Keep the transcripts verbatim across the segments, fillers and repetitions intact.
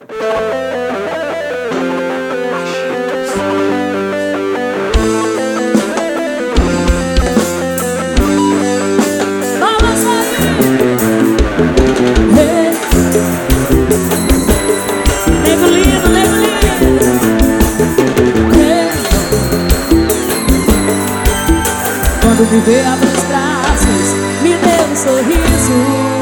Quando me vê abre os braços, me dê um sorriso.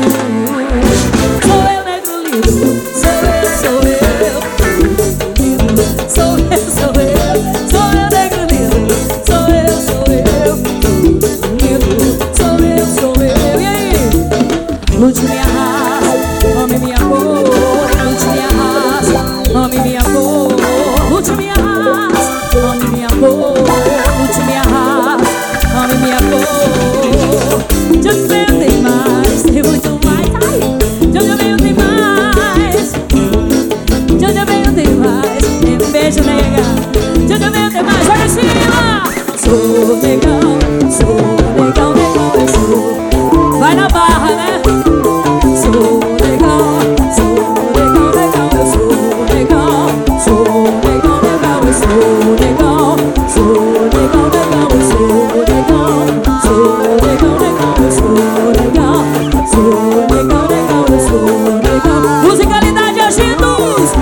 Sou eu, negro lindo, sou eu, sou eu. Lindo, sou eu, sou eu. Sou eu, negro lindo, sou eu, sou eu. Lindo, sou eu, sou eu. E aí? Lute minha raça, ame minha cor. Lute minha raça, ame minha cor. Lute minha raça, ame minha cor. Lute minha raça, ame minha cor. De onde veio tem mais, tem muito mais. Ai, de onde veio tem mais. De onde veio tem mais. Tem um beijo, nega. De onde veio tem mais. Olha em cima. Sou legal, sou legal, legal, eu sou. Vai na barra, né? Sou legal, sou legal, legal, eu sou legal. Sou legal, legal, eu sou legal. Sou legal, legal, eu sou legal. Sou legal, legal, eu sou legal. Sou legal, legal, eu sou legal. Musicalidade agitos.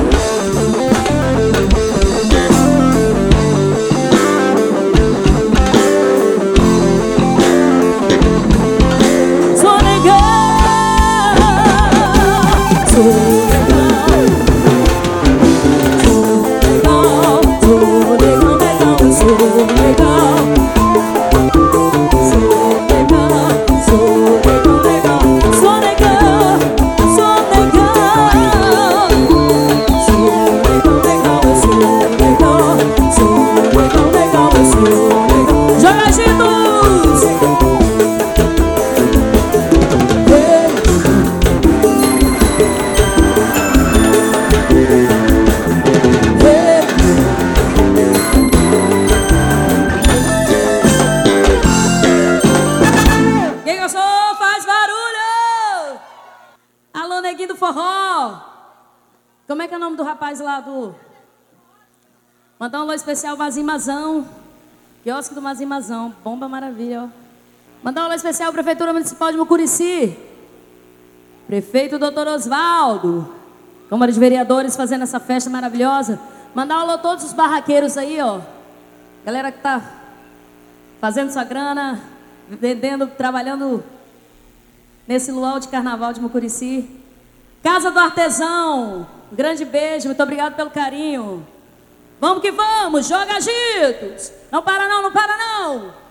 Sou legal. Sou legal. Sou legal, legal, eu sou legal. Sou legal, sou legal, legal. Sou legal, sou legal. Sou legal, legal, eu sou legal. Sou legal, legal, eu sou legal. Joga juntos! Hey. Hey. Quem gostou, faz barulho! Alô, neguinho do forró! Como é que é o nome do rapaz lá do... Mandar um alô especial, Mazim Mazão. Quiosque do Mazim Mazão. Bomba maravilha, ó. Mandar um alô especial, Prefeitura Municipal de Mucurici. Prefeito doutor Osvaldo. Câmara de Vereadores fazendo essa festa maravilhosa. Mandar um alô a todos os barraqueiros aí, ó. Galera que tá fazendo sua grana, vendendo, trabalhando nesse luau de carnaval de Mucurici. Casa do Artesão, um grande beijo, muito obrigado pelo carinho. Vamos que vamos, joga agitos. Não para não, não para não.